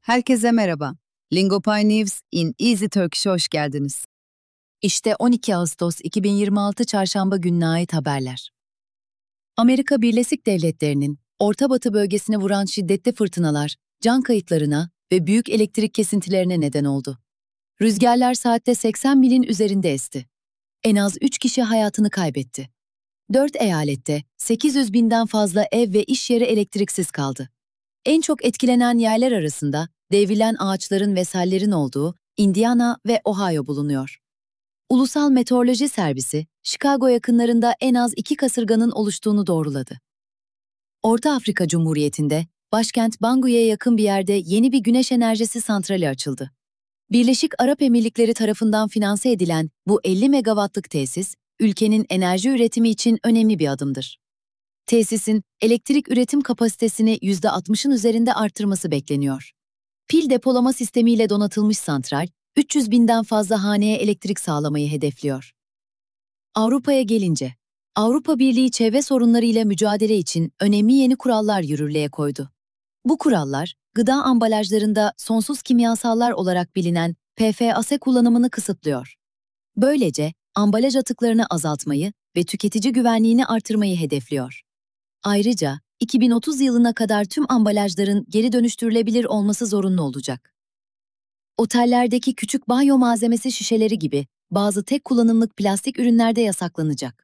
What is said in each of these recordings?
Herkese merhaba. Lingopay News in Easy Turkish'e hoş geldiniz. İşte 12 Ağustos 2026 Çarşamba gününe ait haberler. Amerika Birleşik Devletleri'nin Orta Batı bölgesine vuran şiddetli fırtınalar, can kayıplarına ve büyük elektrik kesintilerine neden oldu. Rüzgarlar saatte 80 milin üzerinde esti. En az 3 kişi hayatını kaybetti. 4 eyalette 800 binden fazla ev ve iş yeri elektriksiz kaldı. En çok etkilenen yerler arasında devrilen ağaçların ve sellerin olduğu Indiana ve Ohio bulunuyor. Ulusal Meteoroloji Servisi, Chicago yakınlarında en az 2 kasırganın oluştuğunu doğruladı. Orta Afrika Cumhuriyeti'nde, başkent Banguy'e yakın bir yerde yeni bir güneş enerjisi santrali açıldı. Birleşik Arap Emirlikleri tarafından finanse edilen bu 50 megawattlık tesis, ülkenin enerji üretimi için önemli bir adımdır. Tesisin elektrik üretim kapasitesini %60'ın üzerinde arttırması bekleniyor. Pil depolama sistemiyle donatılmış santral, 300 binden fazla haneye elektrik sağlamayı hedefliyor. Avrupa'ya gelince, Avrupa Birliği çevre sorunlarıyla mücadele için önemli yeni kurallar yürürlüğe koydu. Bu kurallar, gıda ambalajlarında sonsuz kimyasallar olarak bilinen PFAS kullanımını kısıtlıyor. Böylece ambalaj atıklarını azaltmayı ve tüketici güvenliğini artırmayı hedefliyor. Ayrıca 2030 yılına kadar tüm ambalajların geri dönüştürülebilir olması zorunlu olacak. Otellerdeki küçük banyo malzemesi şişeleri gibi bazı tek kullanımlık plastik ürünlerde yasaklanacak.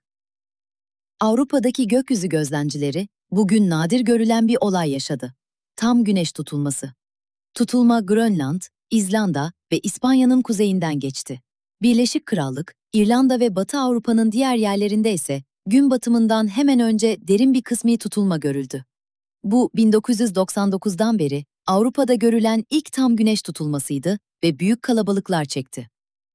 Avrupa'daki gökyüzü gözlemcileri bugün nadir görülen bir olay yaşadı. Tam güneş tutulması. Tutulma Grönland, İzlanda ve İspanya'nın kuzeyinden geçti. Birleşik Krallık, İrlanda ve Batı Avrupa'nın diğer yerlerinde ise gün batımından hemen önce derin bir kısmi tutulma görüldü. Bu 1999'dan beri Avrupa'da görülen ilk tam güneş tutulmasıydı ve büyük kalabalıklar çekti.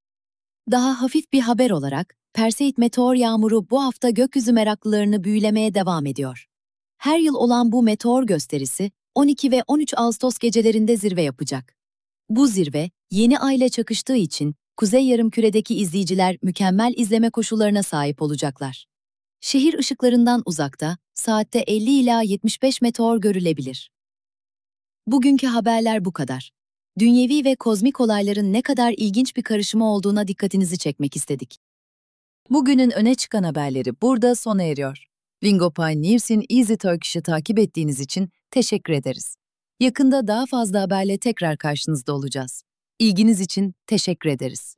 Daha hafif bir haber olarak, Perseid meteor yağmuru bu hafta gökyüzü meraklılarını büyülemeye devam ediyor. Her yıl olan bu meteor gösterisi 12 ve 13 Ağustos gecelerinde zirve yapacak. Bu zirve, yeni ay ile çakıştığı için Kuzey Yarımküre'deki izleyiciler mükemmel izleme koşullarına sahip olacaklar. Şehir ışıklarından uzakta, saatte 50 ila 75 meteor görülebilir. Bugünkü haberler bu kadar. Dünyevi ve kozmik olayların ne kadar ilginç bir karışımı olduğuna dikkatinizi çekmek istedik. Bugünün öne çıkan haberleri burada sona eriyor. Lingopay News'in Easy Turkish'i takip ettiğiniz için teşekkür ederiz. Yakında daha fazla haberle tekrar karşınızda olacağız. İlginiz için teşekkür ederiz.